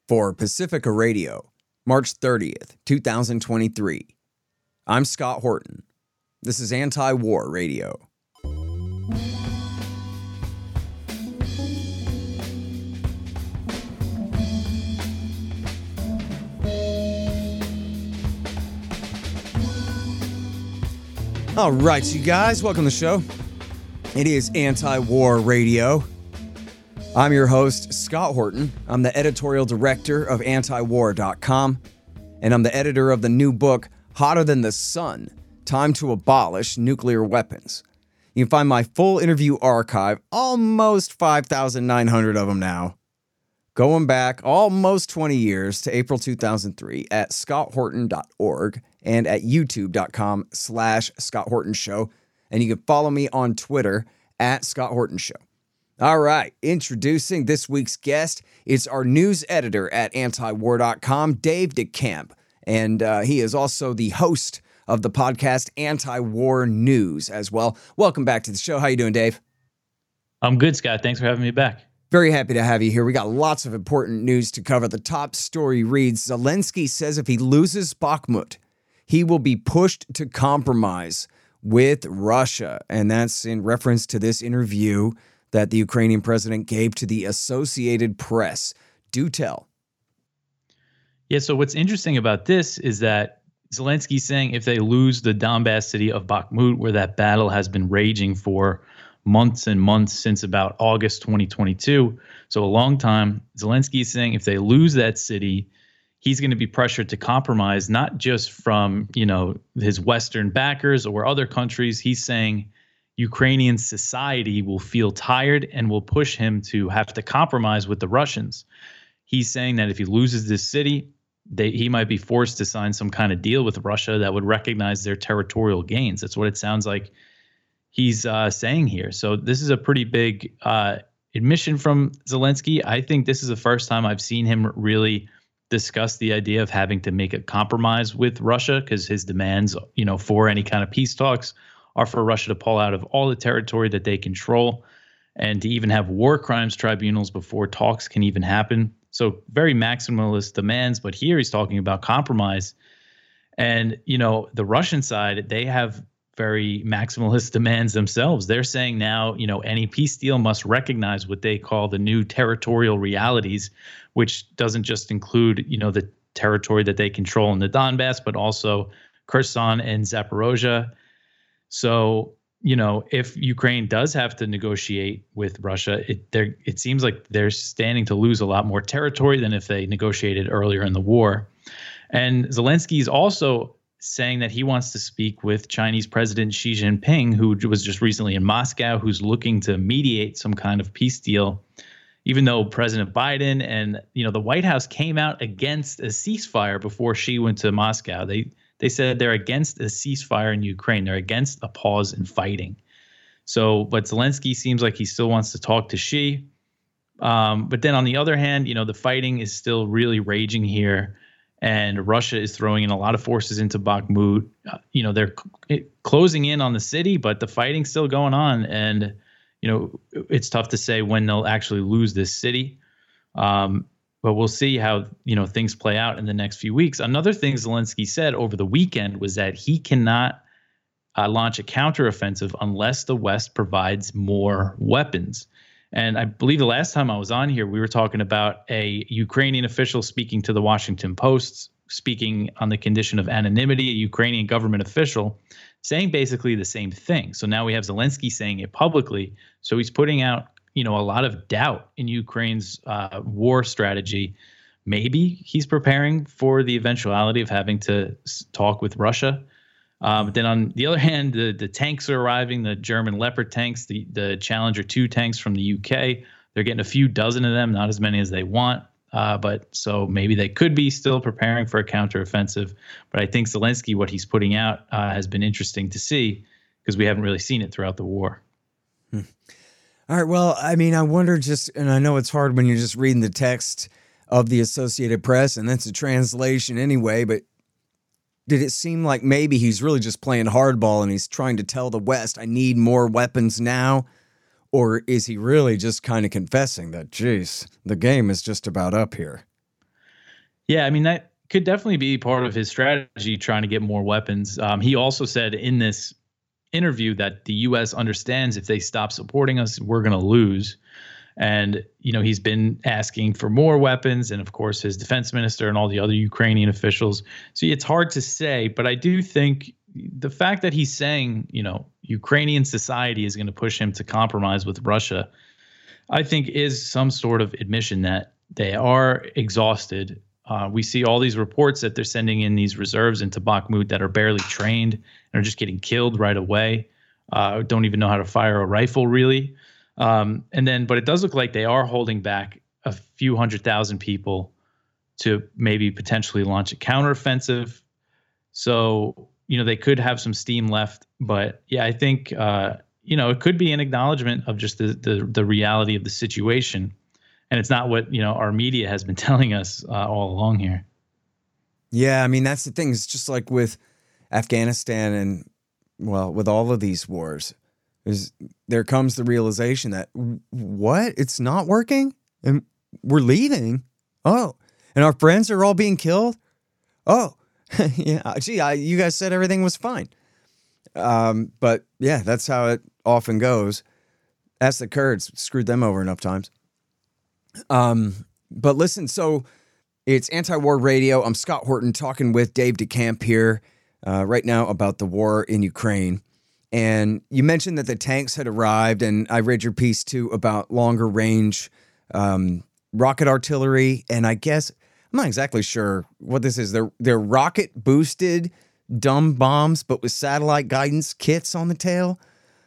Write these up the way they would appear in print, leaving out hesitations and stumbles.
for Pacifica Radio, March 30th, 2023. I'm Scott Horton. This is Anti-War Radio. All right, you guys, welcome to the show. It is Anti-War Radio. I'm your host, Scott Horton. I'm the editorial director of antiwar.com, and I'm the editor of the new book, Hotter Than the Sun, Time to Abolish Nuclear Weapons. You can find my full interview archive, almost 5,900 of them now, going back almost 20 years to April 2003 at scotthorton.org and at youtube.com/Scott Horton Show. And you can follow me on Twitter at Scott Horton Show. All right, introducing this week's guest. It's our news editor at antiwar.com, Dave DeCamp. And he is also the host of the podcast Anti-War News as well. Welcome back to the show. How you doing, Dave? I'm good, Scott. Thanks for having me back. Very happy to have you here. We got lots of important news to cover. The top story reads, Zelensky says if he loses Bakhmut, he will be pushed to compromise with Russia. And that's in reference to this interview that the Ukrainian president gave to the Associated Press. Do tell. Yeah, so what's interesting about this is that Zelensky's saying if they lose the Donbass city of Bakhmut, where that battle has been raging for months and months since about August 2022, so a long time, Zelensky's saying if they lose that city, he's going to be pressured to compromise, not just from, his Western backers or other countries. He's saying Ukrainian society will feel tired and will push him to have to compromise with the Russians. He's saying that if he loses this city, he might be forced to sign some kind of deal with Russia that would recognize their territorial gains. That's what it sounds like he's saying here. So this is a pretty big admission from Zelensky. I think this is the first time I've seen him really discuss the idea of having to make a compromise with Russia, because his demands, for any kind of peace talks are for Russia to pull out of all the territory that they control and to even have war crimes tribunals before talks can even happen. So very maximalist demands, but here he's talking about compromise. And, the Russian side, they have very maximalist demands themselves. They're saying now, any peace deal must recognize what they call the new territorial realities, which doesn't just include, the territory that they control in the Donbass, but also Kherson and Zaporozhye. So, if Ukraine does have to negotiate with Russia, it seems like they're standing to lose a lot more territory than if they negotiated earlier in the war. And Zelensky is also saying that he wants to speak with Chinese President Xi Jinping, who was just recently in Moscow, who's looking to mediate some kind of peace deal, even though President Biden and, the White House came out against a ceasefire before Xi went to Moscow. They said they're against a ceasefire in Ukraine. They're against a pause in fighting. So, but Zelensky seems like he still wants to talk to Xi. But then on the other hand, the fighting is still really raging here. And Russia is throwing in a lot of forces into Bakhmut. They're closing in on the city, but the fighting's still going on. And, it's tough to say when they'll actually lose this city. But we'll see how, things play out in the next few weeks. Another thing Zelensky said over the weekend was that he cannot launch a counteroffensive unless the West provides more weapons. And I believe the last time I was on here, we were talking about a Ukrainian official speaking to the Washington Post, speaking on the condition of anonymity, a Ukrainian government official saying basically the same thing. So now we have Zelensky saying it publicly. So he's putting out a lot of doubt in Ukraine's war strategy. Maybe he's preparing for the eventuality of having to talk with Russia. But then on the other hand, the tanks are arriving, the German Leopard tanks, the Challenger 2 tanks from the UK. They're getting a few dozen of them, not as many as they want. But so maybe they could be still preparing for a counteroffensive. But I think Zelensky, what he's putting out has been interesting to see because we haven't really seen it throughout the war. All right. Well, I mean, I wonder and I know it's hard when you're just reading the text of the Associated Press, and that's a translation anyway, but did it seem like maybe he's really just playing hardball and he's trying to tell the West, I need more weapons now? Or is he really just kind of confessing that, geez, the game is just about up here? Yeah, I mean, that could definitely be part of his strategy, trying to get more weapons. He also said in this interview that the U.S. understands if they stop supporting us, we're going to lose. And, he's been asking for more weapons, and of course, his defense minister and all the other Ukrainian officials. So it's hard to say, but I do think the fact that he's saying, Ukrainian society is going to push him to compromise with Russia, I think is some sort of admission that they are exhausted. We see all these reports that they're sending in these reserves into Bakhmut that are barely trained and are just getting killed right away. Don't even know how to fire a rifle, really. But it does look like they are holding back a few 100,000 people to maybe potentially launch a counteroffensive. So, they could have some steam left. But yeah, I think, it could be an acknowledgement of just the reality of the situation. And it's not what, our media has been telling us all along here. Yeah, I mean, that's the thing. It's just like with Afghanistan and, with all of these wars, there comes the realization that, what? It's not working? And we're leaving? Oh, and our friends are all being killed? Oh, yeah, gee, you guys said everything was fine. But yeah, that's how it often goes. Ask the Kurds, screwed them over enough times. But listen, so it's Anti-War Radio. I'm Scott Horton talking with Dave DeCamp here right now about the war in Ukraine. And you mentioned that the tanks had arrived, and I read your piece too about longer range rocket artillery. And I guess I'm not exactly sure what this is. They're rocket boosted dumb bombs, but with satellite guidance kits on the tail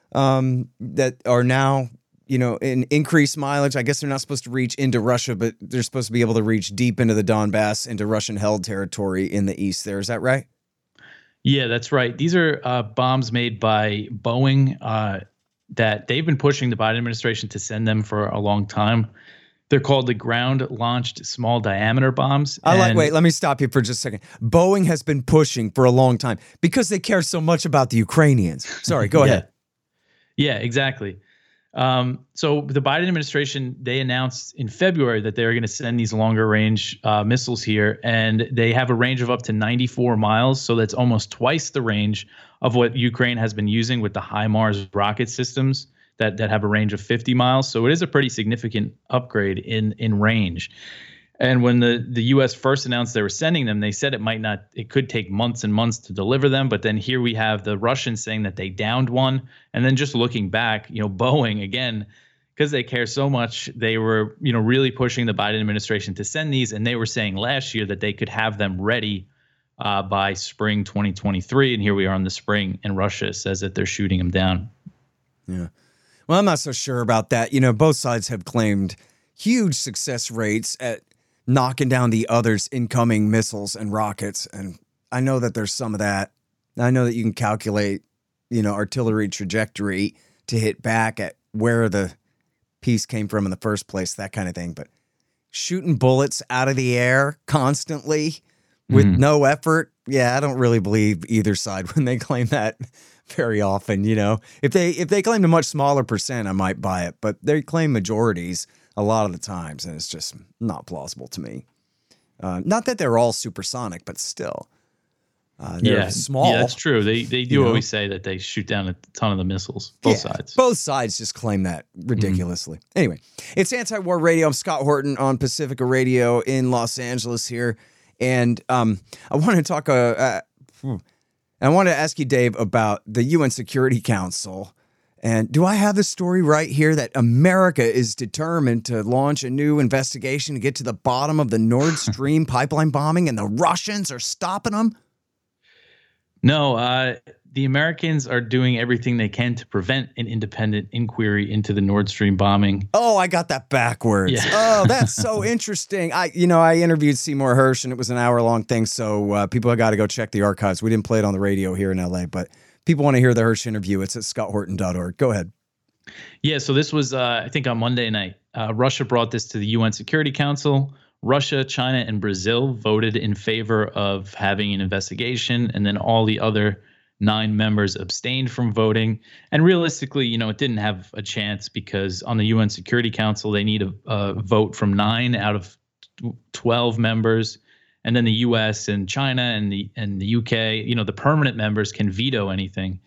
that are now, in increased mileage. I guess they're not supposed to reach into Russia, but they're supposed to be able to reach deep into the Donbass, into Russian-held territory in the east there. Is that right? Yeah, that's right. These are bombs made by Boeing that they've been pushing the Biden administration to send them for a long time. They're called the ground-launched small diameter bombs. Wait, let me stop you for just a second. Boeing has been pushing for a long time because they care so much about the Ukrainians. Sorry, go ahead. Yeah, exactly. So the Biden administration, they announced in February that they were going to send these longer range missiles here, and they have a range of up to 94 miles. So that's almost twice the range of what Ukraine has been using with the HIMARS rocket systems that have a range of 50 miles. So it is a pretty significant upgrade in range. And when the U.S. first announced they were sending them, they said it could take months and months to deliver them. But then here we have the Russians saying that they downed one. And then just looking back, Boeing, again, because they care so much, they were, really pushing the Biden administration to send these. And they were saying last year that they could have them ready by spring 2023. And here we are in the spring, and Russia says that they're shooting them down. Yeah. Well, I'm not so sure about that. Both sides have claimed huge success rates at knocking down the other's incoming missiles and rockets. And I know that there's some of that. I know that you can calculate, artillery trajectory to hit back at where the piece came from in the first place, that kind of thing. But shooting bullets out of the air constantly with no effort, yeah, I don't really believe either side when they claim that very often. If they claim a much smaller percent, I might buy it, but they claim majorities a lot of the times, and it's just not plausible to me. Not that they're all supersonic, but still, they're small. Yeah, that's true. They do always say that they shoot down a ton of the missiles. Both sides. Both sides just claim that ridiculously. Anyway, it's Anti-War Radio. I'm Scott Horton on Pacifica Radio in Los Angeles here, and I want to talk. I want to ask you, Dave, about the UN Security Council. And do I have the story right here that America is determined to launch a new investigation to get to the bottom of the Nord Stream pipeline bombing, and the Russians are stopping them? No, the Americans are doing everything they can to prevent an independent inquiry into the Nord Stream bombing. Oh, I got that backwards. Yeah. Oh, that's so interesting. I interviewed Seymour Hersh, and it was an hour-long thing, so people have got to go check the archives. We didn't play it on the radio here in L.A., but people want to hear the Hersh interview. It's at scotthorton.org. Go ahead. Yeah, so this was, I think, on Monday night. Russia brought this to the UN Security Council. Russia, China, and Brazil voted in favor of having an investigation, and then all the other 9 members abstained from voting. And realistically, it didn't have a chance because on the UN Security Council, they need a vote from 9 out of 12 members. And then the U.S. and China and the U.K., the permanent members can veto anything.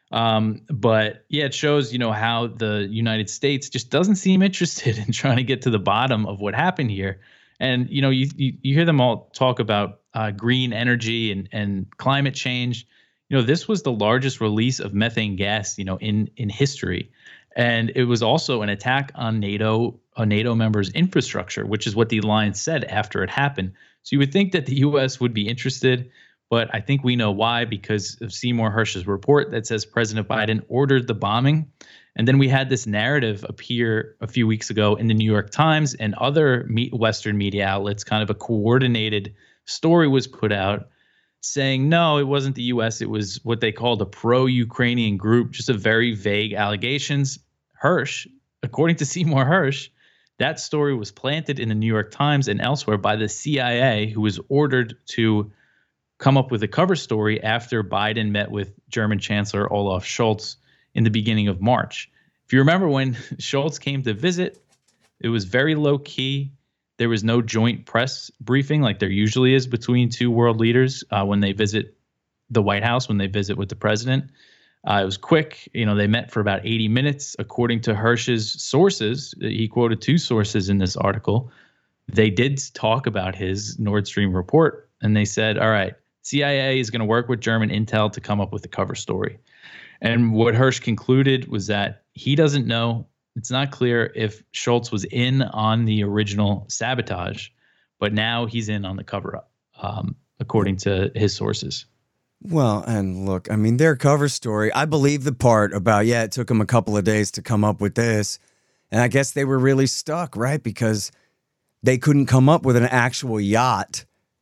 But yeah, it shows, how the United States just doesn't seem interested in trying to get to the bottom of what happened here. And, you hear them all talk about green energy and climate change. This was the largest release of methane gas, in history. And it was also an attack on a NATO member's infrastructure, which is what the alliance said after it happened. So you would think that the U.S. would be interested, but I think we know why, because of Seymour Hersh's report that says President Biden ordered the bombing. And then we had this narrative appear a few weeks ago in the New York Times and other Western media outlets. Kind of a coordinated story was put out saying, no, it wasn't the U.S. It was what they called a pro-Ukrainian group, just a very vague allegations. Hersh, according to Seymour Hersh, that story was planted in the New York Times and elsewhere by the CIA, who was ordered to come up with a cover story after Biden met with German Chancellor Olaf Scholz in the beginning of March. If you remember when Scholz came to visit, it was very low key. There was no joint press briefing like there usually is between two world leaders when they visit the White House, when they visit with the president. It was quick. They met for about 80 minutes. According to Hersh's sources, he quoted two sources in this article. They did talk about his Nord Stream report, and they said, all right, CIA is going to work with German intel to come up with a cover story. And what Hersh concluded was that he doesn't know. It's not clear if Scholz was in on the original sabotage, but now he's in on the cover-up, according to his sources. Well, and look, I mean, their cover story, I believe the part about, it took them a couple of days to come up with this. And I guess they were really stuck, right? Because they couldn't come up with an actual yacht,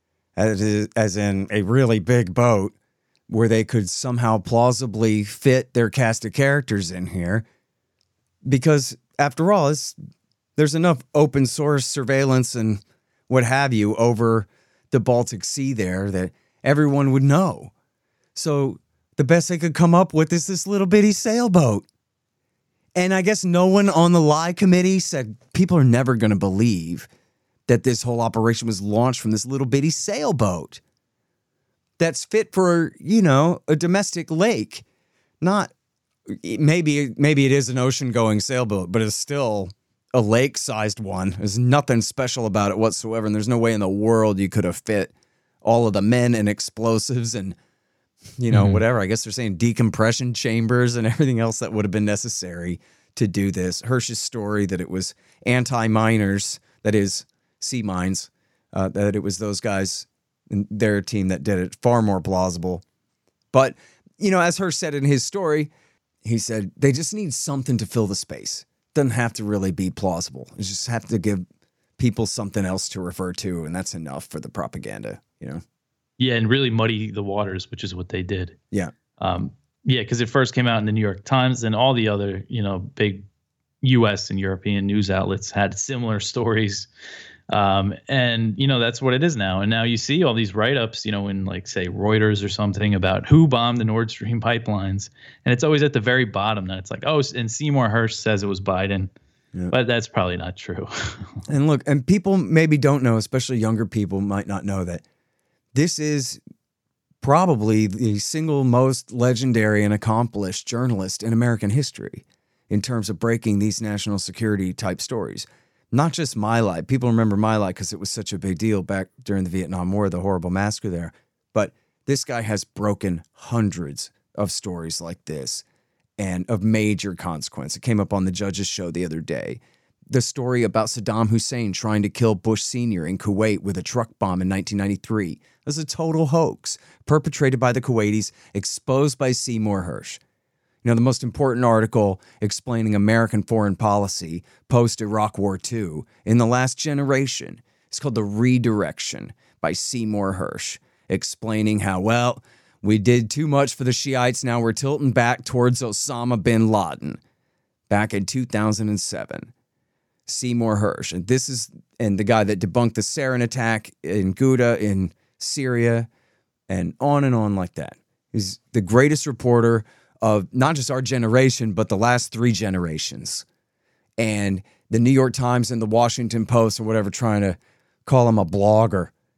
as in a really big boat, where they could somehow plausibly fit their cast of characters in here. Because after all, there's enough open source surveillance and what have you over the Baltic Sea there that everyone would know. So the best they could come up with is this little bitty sailboat. And I guess no one on the lie committee said people are never going to believe that this whole operation was launched from this little bitty sailboat that's fit for, a domestic lake. Not, maybe it is an ocean-going sailboat, but it's still a lake-sized one. There's nothing special about it whatsoever, and there's no way in the world you could have fit all of the men and explosives and whatever. I guess they're saying decompression chambers and everything else that would have been necessary to do this. Hersh's story that it was anti-miners, that is, sea mines, that it was those guys and their team that did it, far more plausible. But, as Hersh said in his story, he said they just need something to fill the space. Doesn't have to really be plausible. You just have to give people something else to refer to, and that's enough for the propaganda, Yeah, and really muddy the waters, which is what they did. Yeah. Because it first came out in the New York Times, and all the other, big U.S. and European news outlets had similar stories. And that's what it is now. And now you see all these write-ups, in like, say, Reuters or something about who bombed the Nord Stream pipelines. And it's always at the very bottom that it's like, oh, and Seymour Hersh says it was Biden. Yeah. But that's probably not true. And look, and people maybe don't know, especially younger people might not know that this is probably the single most legendary and accomplished journalist in American history in terms of breaking these national security type stories. Not just My Lai. People remember My Lai because it was such a big deal back during the Vietnam War, the horrible massacre there. But this guy has broken hundreds of stories like this and of major consequence. It came up on the Judge's Show the other day. The story about Saddam Hussein trying to kill Bush Sr. in Kuwait with a truck bomb in 1993 was a total hoax perpetrated by the Kuwaitis, exposed by Seymour Hersh. The most important article explaining American foreign policy post-Iraq War II in the last generation is called The Redirection by Seymour Hersh, explaining how, we did too much for the Shiites, now we're tilting back towards Osama bin Laden back in 2007. Seymour Hersh, and the guy that debunked the sarin attack in Ghouta in Syria, and on like that. He's the greatest reporter of not just our generation, but the last 3 generations. And the New York Times and the Washington Post or whatever trying to call him a blogger.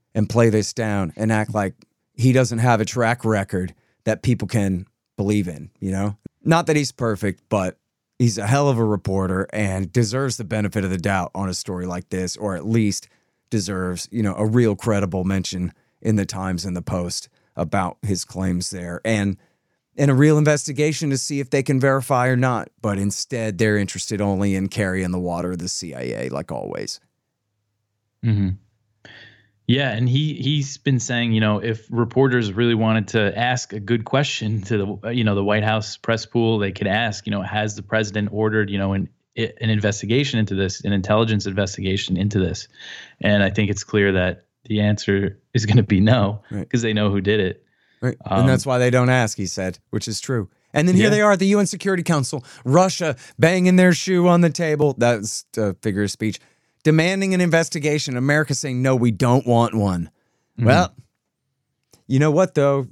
and play this down and act like he doesn't have a track record that people can believe in, you know? Not that he's perfect, but he's a hell of a reporter and deserves the benefit of the doubt on a story like this, or at least deserves, you know, a real credible mention in the Times and the Post about his claims there, and a real investigation to see if they can verify or not. But instead, they're interested only in carrying the water of the CIA, like always. Mm-hmm. Yeah, and he's been saying, you know, if reporters really wanted to ask a good question to the, you know, the White House press pool, they could ask, you know, has the president ordered, you know, an investigation into this, an intelligence investigation into this? And I think it's clear that the answer is going to be no, because they know who did it. Right. And that's why they don't ask, he said, which is true. And then here they are at the UN Security Council, Russia banging their shoe on the table. That's a figure of speech. Demanding an investigation. America saying, no, we don't want one. Mm-hmm. Well, you know what, though?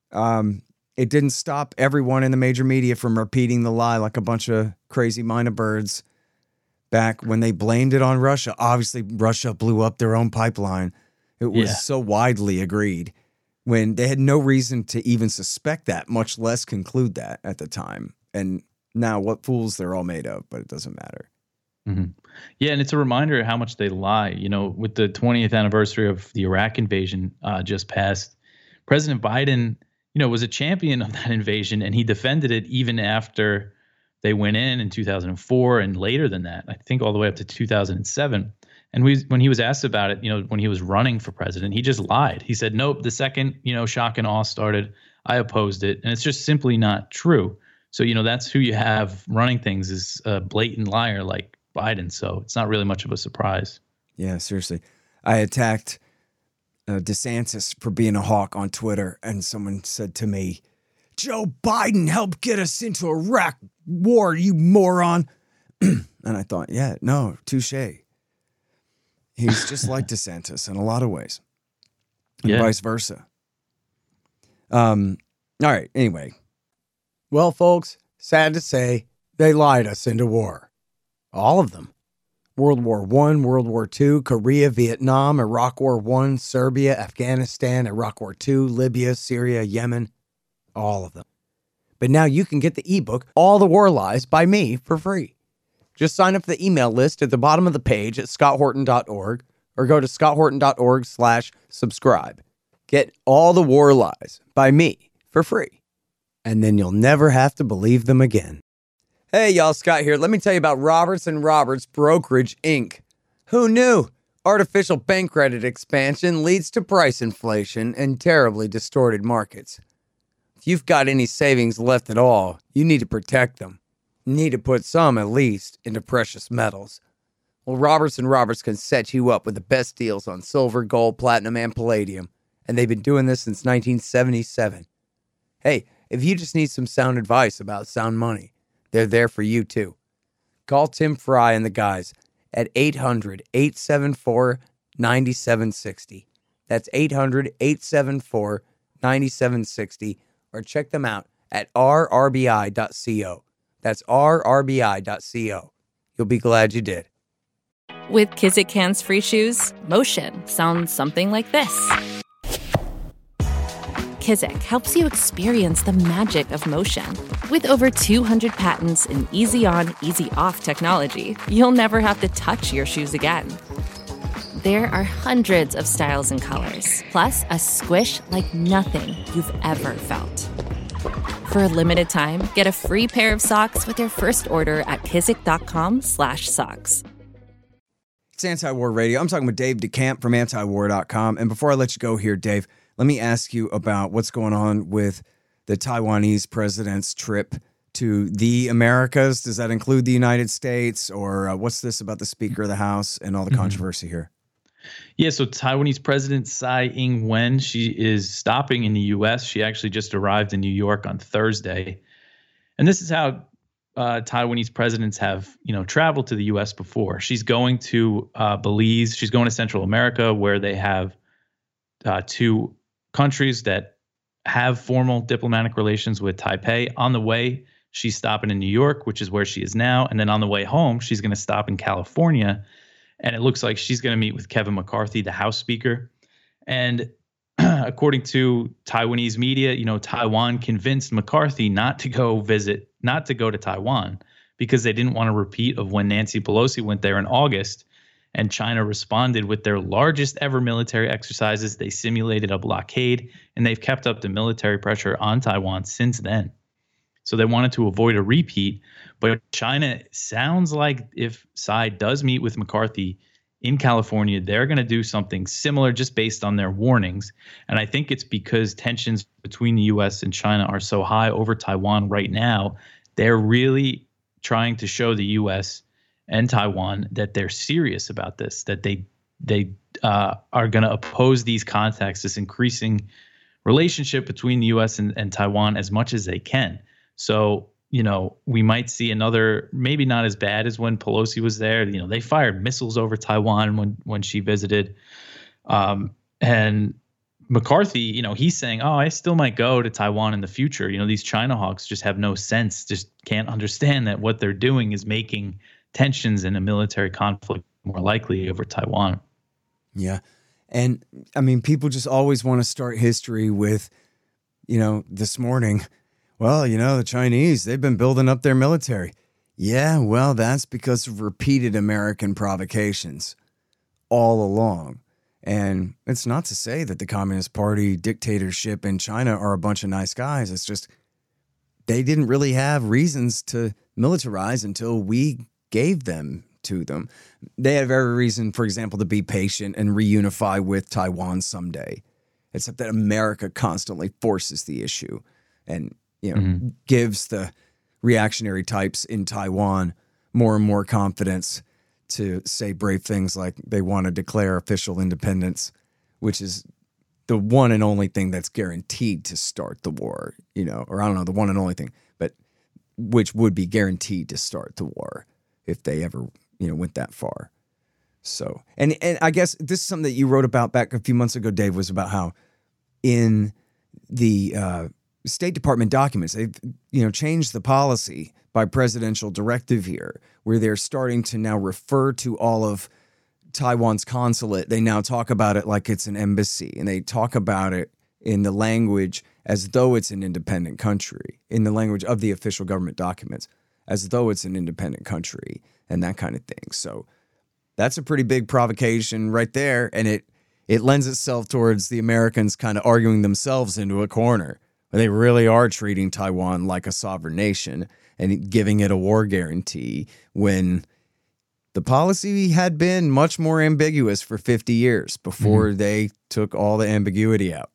It didn't stop everyone in the major media from repeating the lie like a bunch of crazy-minded birds back when they blamed it on Russia. Obviously, Russia blew up their own pipeline. It was so widely agreed when they had no reason to even suspect that, much less conclude that at the time. And now what fools they're all made of, but it doesn't matter. Mm-hmm. Yeah, and it's a reminder of how much they lie. You know, with the 20th anniversary of the Iraq invasion just passed, President Biden, you know, was a champion of that invasion, and he defended it even after they went in 2004 and later than that, I think all the way up to 2007. And when he was asked about it, you know, when he was running for president, he just lied. He said, nope, the second, you know, shock and awe started, I opposed it. And it's just simply not true. So, you know, that's who you have running things, is a blatant liar like Biden. So it's not really much of a surprise. Yeah, seriously. I attacked DeSantis for being a hawk on Twitter, and someone said to me, Joe Biden helped get us into Iraq war, you moron. And I thought, yeah, no, touche. He's just like DeSantis in a lot of ways, and vice versa. All right, anyway. Well, folks, sad to say, they lied us into war. All of them. World War I, World War II, Korea, Vietnam, Iraq War I, Serbia, Afghanistan, Iraq War II, Libya, Syria, Yemen. All of them. But now you can get the ebook, All the War Lies, by me for free. Just sign up for the email list at the bottom of the page at scotthorton.org or go to scotthorton.org/subscribe. Get All the War Lies by me for free. And then you'll never have to believe them again. Hey, y'all, Scott here. Let me tell you about Roberts & Roberts Brokerage, Inc. Who knew? Artificial bank credit expansion leads to price inflation and terribly distorted markets. If you've got any savings left at all, you need to protect them. You need to put some, at least, into precious metals. Well, Roberts & Roberts can set you up with the best deals on silver, gold, platinum, and palladium. And they've been doing this since 1977. Hey, if you just need some sound advice about sound money, they're there for you, too. Call Tim Fry and the guys at 800-874-9760. That's 800-874-9760. Or check them out at rrbi.co. That's rrbi.co. You'll be glad you did. With Kizik hands-free shoes, motion sounds something like this. Kizik helps you experience the magic of motion. With over 200 patents and easy-on, easy-off technology, you'll never have to touch your shoes again. There are hundreds of styles and colors, plus a squish like nothing you've ever felt. For a limited time, get a free pair of socks with your first order at kizik.com/socks. It's Anti-War Radio. I'm talking with Dave DeCamp from antiwar.com. And before I let you go here, Dave, let me ask you about what's going on with the Taiwanese president's trip to the Americas. Does that include the United States? Or what's this about the Speaker of the House and all the controversy here? Yeah, so Taiwanese President Tsai Ing-wen, she is stopping in the U.S. She actually just arrived in New York on Thursday. And this is how Taiwanese presidents have, you know, traveled to the U.S. before. She's going to Belize. She's going to Central America, where they have two countries that have formal diplomatic relations with Taipei. On the way, she's stopping in New York, which is where she is now. And then on the way home, she's going to stop in California. And it looks like she's going to meet with Kevin McCarthy, the House Speaker. And according to Taiwanese media, Taiwan convinced McCarthy not to go to Taiwan because they didn't want a repeat of when Nancy Pelosi went there in August, and China responded with their largest ever military exercises. They simulated a blockade, and they've kept up the military pressure on Taiwan since then. So they wanted to avoid a repeat, but China sounds like if Tsai does meet with McCarthy in California, they're going to do something similar just based on their warnings. And I think it's because tensions between the U.S. and China are so high over Taiwan right now. They're really trying to show the U.S. and Taiwan that they're serious about this, that they are going to oppose these contacts, this increasing relationship between the U.S. and Taiwan as much as they can. So, we might see another, maybe not as bad as when Pelosi was there. They fired missiles over Taiwan when she visited. And McCarthy, he's saying, I still might go to Taiwan in the future. These China hawks just have no sense, just can't understand that what they're doing is making tensions and a military conflict more likely over Taiwan. Yeah. And I mean, people just always want to start history with, this morning, well, the Chinese, they've been building up their military. Yeah, well, that's because of repeated American provocations all along. And it's not to say that the Communist Party dictatorship in China are a bunch of nice guys. It's just they didn't really have reasons to militarize until we gave them to them. They have every reason, for example, to be patient and reunify with Taiwan someday, except that America constantly forces the issue and gives the reactionary types in Taiwan more and more confidence to say brave things like they want to declare official independence, which is the one and only thing that's guaranteed to start the war, or I don't know, the one and only thing, but which would be guaranteed to start the war if they ever, went that far. So, and I guess this is something that you wrote about back a few months ago, Dave, was about how in the State Department documents, they've, changed the policy by presidential directive here, where they're starting to now refer to all of Taiwan's consulate. They now talk about it like it's an embassy, and they talk about it in the language as though it's an independent country, in the language of the official government documents, as though it's an independent country, and that kind of thing. So that's a pretty big provocation right there, and it lends itself towards the Americans kind of arguing themselves into a corner. They really are treating Taiwan like a sovereign nation and giving it a war guarantee when the policy had been much more ambiguous for 50 years before they took all the ambiguity out.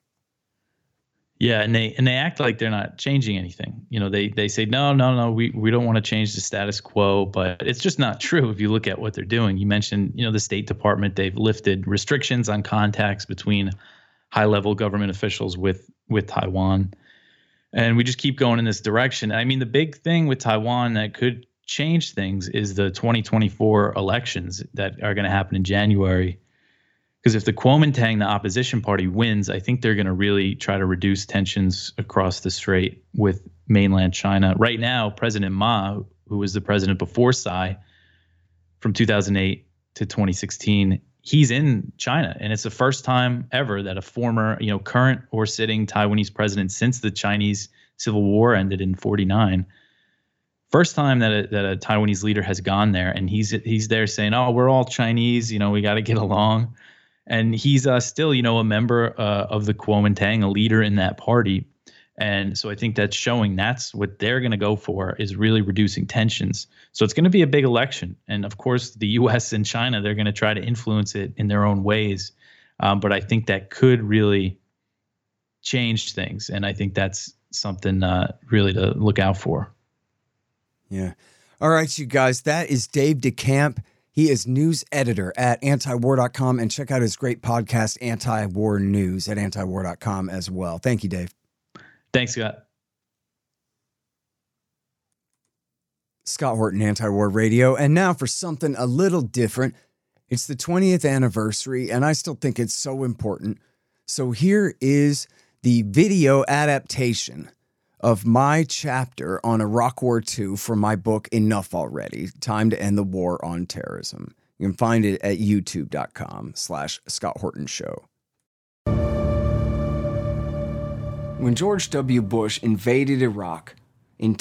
Yeah, and they act like they're not changing anything. They say, no, we don't want to change the status quo, but it's just not true if you look at what they're doing. You mentioned, the State Department, they've lifted restrictions on contacts between high-level government officials with Taiwan. And we just keep going in this direction. I mean, the big thing with Taiwan that could change things is the 2024 elections that are going to happen in January. Because if the Kuomintang, the opposition party, wins, I think they're going to really try to reduce tensions across the strait with mainland China. Right now, President Ma, who was the president before Tsai from 2008 to 2016, he's in China, and it's the first time ever that a former, current or sitting Taiwanese president since the Chinese Civil War ended in 1949, first time that a Taiwanese leader has gone there, and he's there saying, "Oh, we're all Chinese, we got to get along," and he's still, a member of the Kuomintang, a leader in that party. And so I think that's showing that's what they're going to go for, is really reducing tensions. So it's going to be a big election. And of course, the U.S. and China, they're going to try to influence it in their own ways. But I think that could really change things. And I think that's something really to look out for. Yeah. All right, you guys, that is Dave DeCamp. He is news editor at antiwar.com, and check out his great podcast, Anti-War News, at antiwar.com as well. Thank you, Dave. Thanks, Scott. Scott Horton, Anti-War Radio. And now for something a little different. It's the 20th anniversary, and I still think it's so important. So here is the video adaptation of my chapter on Iraq War II from my book, Enough Already, Time to End the War on Terrorism. You can find it at youtube.com/Scott Horton Show. When George W. Bush invaded Iraq in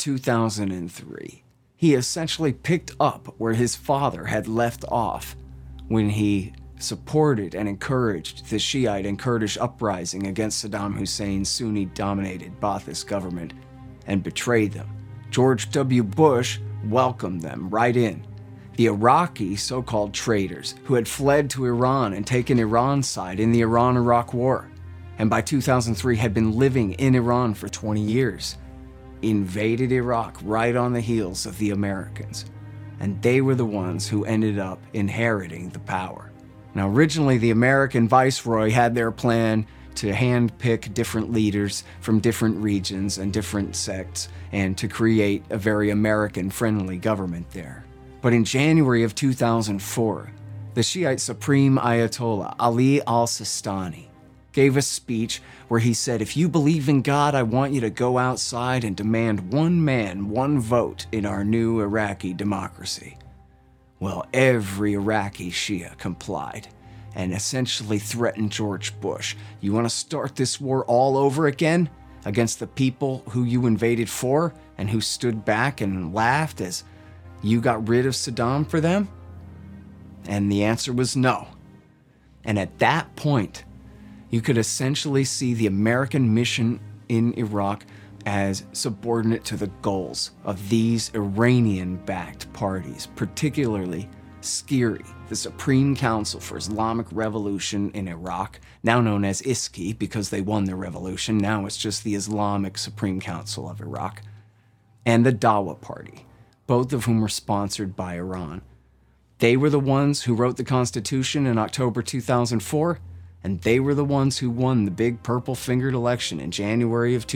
2003, he essentially picked up where his father had left off when he supported and encouraged the Shiite and Kurdish uprising against Saddam Hussein's Sunni-dominated Ba'athist government and betrayed them. George W. Bush welcomed them right in. The Iraqi so-called traitors who had fled to Iran and taken Iran's side in the Iran-Iraq War, and by 2003 had been living in Iran for 20 years, invaded Iraq right on the heels of the Americans, and they were the ones who ended up inheriting the power. Now, originally, the American viceroy had their plan to handpick different leaders from different regions and different sects and to create a very American-friendly government there. But in January of 2004, the Shiite Supreme Ayatollah Ali al-Sistani gave a speech where he said, "If you believe in God, I want you to go outside and demand one man, one vote in our new Iraqi democracy." Well, every Iraqi Shia complied and essentially threatened George Bush. "You want to start this war all over again against the people who you invaded for and who stood back and laughed as you got rid of Saddam for them?" And the answer was no. And at that point, you could essentially see the American mission in Iraq as subordinate to the goals of these Iranian-backed parties, particularly SCIRI, the Supreme Council for Islamic Revolution in Iraq, now known as ISKI because they won the revolution. Now it's just the Islamic Supreme Council of Iraq, and the Dawa Party, both of whom were sponsored by Iran. They were the ones who wrote the Constitution in October 2004, and they were the ones who won the big purple-fingered election in January of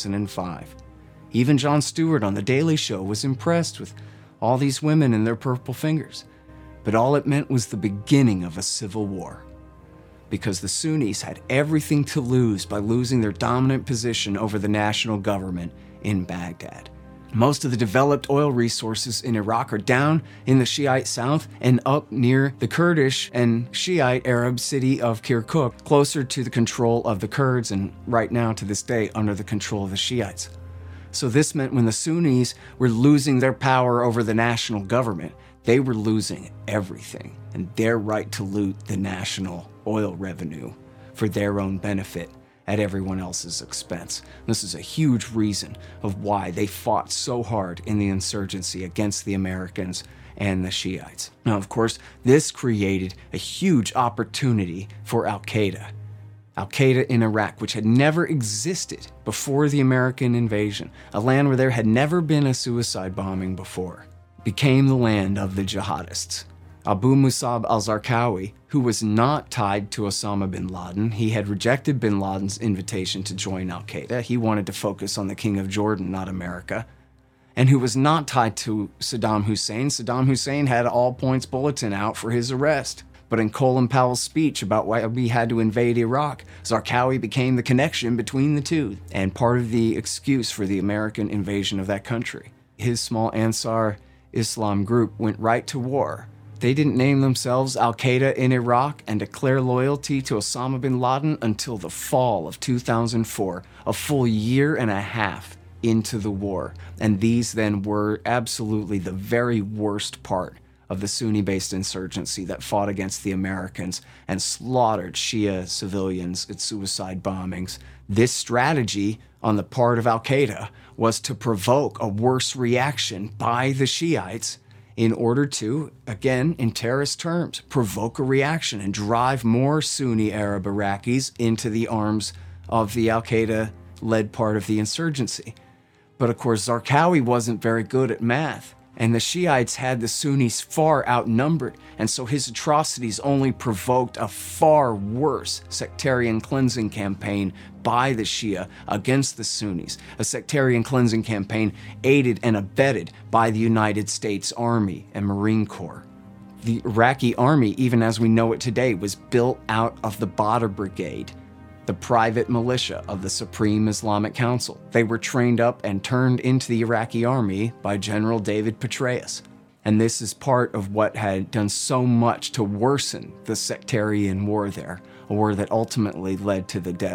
2005. Even Jon Stewart on The Daily Show was impressed with all these women and their purple fingers. But all it meant was the beginning of a civil war, because the Sunnis had everything to lose by losing their dominant position over the national government in Baghdad. Most of the developed oil resources in Iraq are down in the Shiite south and up near the Kurdish and Shiite Arab city of Kirkuk, closer to the control of the Kurds and right now to this day under the control of the Shiites. So this meant when the Sunnis were losing their power over the national government, they were losing everything and their right to loot the national oil revenue for their own benefit at everyone else's expense. This is a huge reason of why they fought so hard in the insurgency against the Americans and the Shiites. Now, of course, this created a huge opportunity for Al-Qaeda. Al-Qaeda in Iraq, which had never existed before the American invasion, a land where there had never been a suicide bombing before, became the land of the jihadists. Abu Musab al-Zarqawi, who was not tied to Osama bin Laden, he had rejected bin Laden's invitation to join al-Qaeda. He wanted to focus on the King of Jordan, not America. And who was not tied to Saddam Hussein. Saddam Hussein had an all-points bulletin out for his arrest. But in Colin Powell's speech about why we had to invade Iraq, Zarqawi became the connection between the two and part of the excuse for the American invasion of that country. His small Ansar Islam group went right to war. They didn't name themselves Al-Qaeda in Iraq and declare loyalty to Osama bin Laden until the fall of 2004, a full year and a half into the war. And these then were absolutely the very worst part of the Sunni-based insurgency that fought against the Americans and slaughtered Shia civilians at suicide bombings. This strategy on the part of Al-Qaeda was to provoke a worse reaction by the Shiites in order to, again, in terrorist terms, provoke a reaction and drive more Sunni Arab Iraqis into the arms of the Al-Qaeda-led part of the insurgency. But of course, Zarqawi wasn't very good at math, and the Shiites had the Sunnis far outnumbered, and so his atrocities only provoked a far worse sectarian cleansing campaign by the Shia against the Sunnis, a sectarian cleansing campaign aided and abetted by the United States Army and Marine Corps. The Iraqi army, even as we know it today, was built out of the Badr Brigade, the private militia of the Supreme Islamic Council. They were trained up and turned into the Iraqi army by General David Petraeus. And this is part of what had done so much to worsen the sectarian war there, a war that ultimately led to the deaths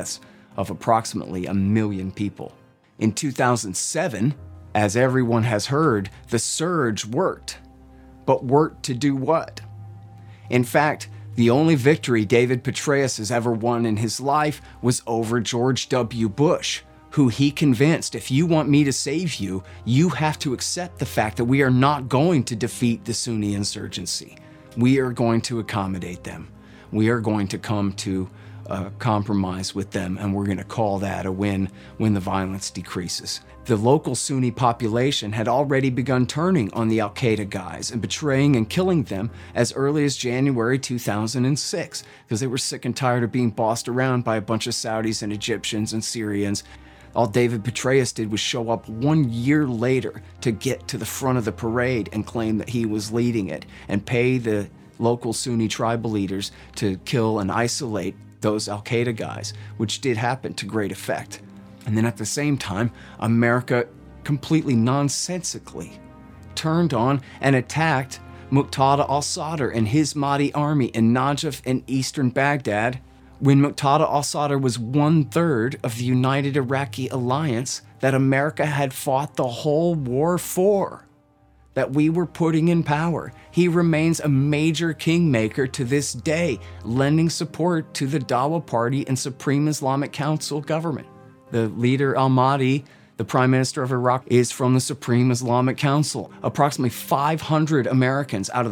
of approximately 1 million people. In 2007, as everyone has heard, the surge worked. But worked to do what? In fact, the only victory David Petraeus has ever won in his life was over George W. Bush, who he convinced, if you want me to save you, you have to accept the fact that we are not going to defeat the Sunni insurgency. We are going to accommodate them. We are going to come to a compromise with them, and we're going to call that a win when the violence decreases. The local Sunni population had already begun turning on the al-Qaeda guys and betraying and killing them as early as January 2006 because they were sick and tired of being bossed around by a bunch of Saudis and Egyptians and Syrians. All David Petraeus did was show up 1 year later to get to the front of the parade and claim that he was leading it and pay the local Sunni tribal leaders to kill and isolate those al-Qaeda guys, which did happen to great effect. And then at the same time, America completely nonsensically turned on and attacked Muqtada al-Sadr and his Mahdi army in Najaf in eastern Baghdad, when Muqtada al-Sadr was 1/3 of the United Iraqi Alliance that America had fought the whole war for, that we were putting in power. He remains a major kingmaker to this day, lending support to the Dawa Party and Supreme Islamic Council government. The leader al-Mahdi, the Prime Minister of Iraq, is from the Supreme Islamic Council. Approximately 500 Americans out of the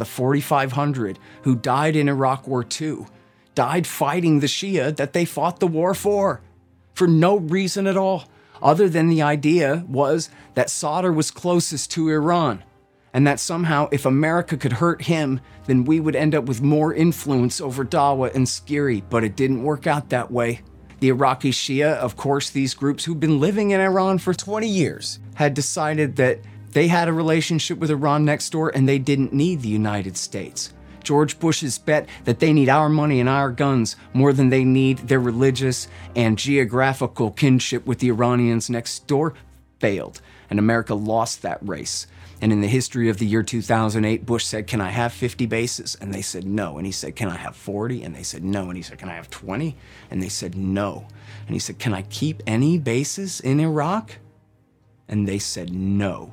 4,500 who died in Iraq War II died fighting the Shia that they fought the war for no reason at all, other than the idea was that Sadr was closest to Iran, and that somehow if America could hurt him, then we would end up with more influence over Dawa and Skiri, but it didn't work out that way. The Iraqi Shia, of course, these groups who've been living in Iran for 20 years, had decided that they had a relationship with Iran next door and they didn't need the United States. George Bush's bet that they need our money and our guns more than they need their religious and geographical kinship with the Iranians next door failed, and America lost that race. And in the history of the year 2008, Bush said, "Can I have 50 bases?" And they said no. And he said, "Can I have 40?" And they said no. And he said, "Can I have 20?" And they said no. And he said, "Can I keep any bases in Iraq?" And they said no.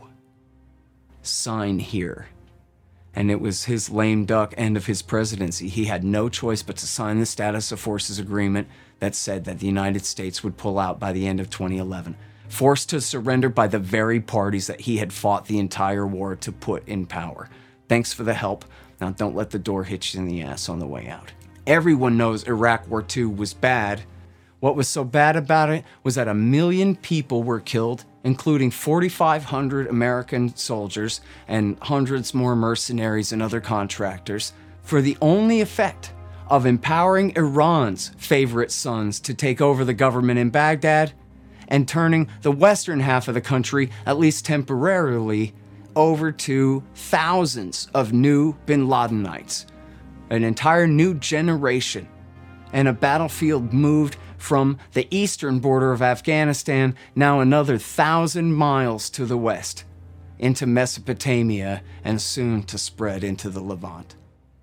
Sign here. And it was his lame duck end of his presidency. He had no choice but to sign the Status of Forces Agreement that said that the United States would pull out by the end of 2011, forced to surrender by the very parties that he had fought the entire war to put in power. Thanks for the help. Now don't let the door hit you in the ass on the way out. Everyone knows Iraq War II was bad. What was so bad about it was that 1 million people were killed, including 4,500 American soldiers and hundreds more mercenaries and other contractors, for the only effect of empowering Iran's favorite sons to take over the government in Baghdad and turning the western half of the country, at least temporarily, over to thousands of new bin Ladenites, an entire new generation, and a battlefield moved from the eastern border of Afghanistan, now another 1,000 miles to the west, into Mesopotamia, and soon to spread into the Levant.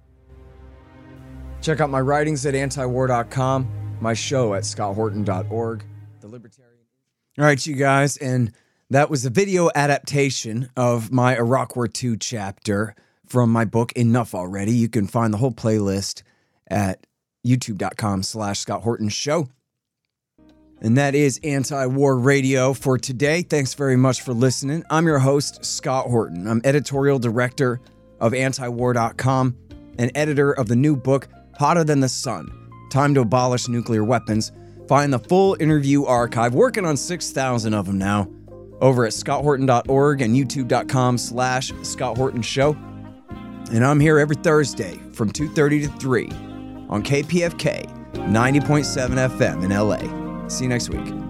Check out my writings at antiwar.com, my show at scotthorton.org. The Libertarian. All right, you guys, and that was a video adaptation of my Iraq War II chapter from my book, Enough Already. You can find the whole playlist at youtube.com/Scott Horton Show. And that is Anti-War Radio for today. Thanks very much for listening. I'm your host, Scott Horton. I'm editorial director of antiwar.com and editor of the new book, Hotter Than the Sun, Time to Abolish Nuclear Weapons. Find the full interview archive, working on 6,000 of them now, over at scotthorton.org and youtube.com/Scott Horton Show. And I'm here every Thursday from 2:30 to 3 on KPFK 90.7 FM in LA. See you next week.